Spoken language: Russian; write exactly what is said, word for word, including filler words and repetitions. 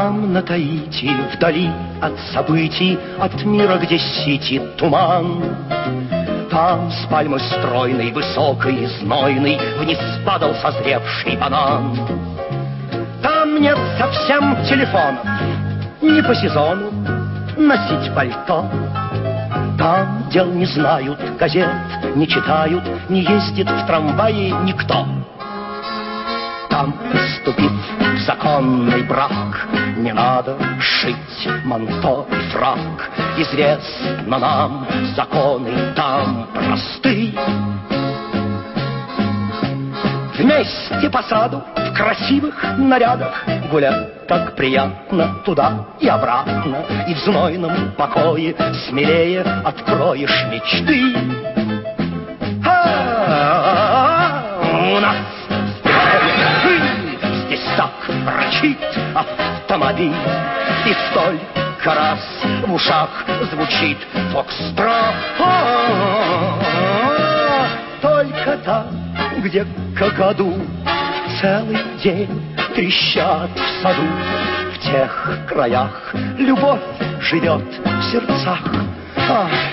Там, на Таити, вдали от событий, от мира, где ситит туман, там с пальмы стройной, высокой и знойной вниз падал созревший банан. Там нет совсем телефонов, не по сезону носить пальто. Там дел не знают, газет не читают, не ездит в трамвае никто. Там, вступив в законный брак, не надо шить манто и фрак. Известно нам, законы там просты. Вместе по саду в красивых нарядах гулять так приятно туда и обратно. И в знойном покое смелее откроешь мечты. А-а-а, у нас здесь так рычит автомобиль, и столько раз в ушах звучит фокстрот. Только там, где какаду целый день трещат в саду, в тех краях любовь живет в сердцах. Ах,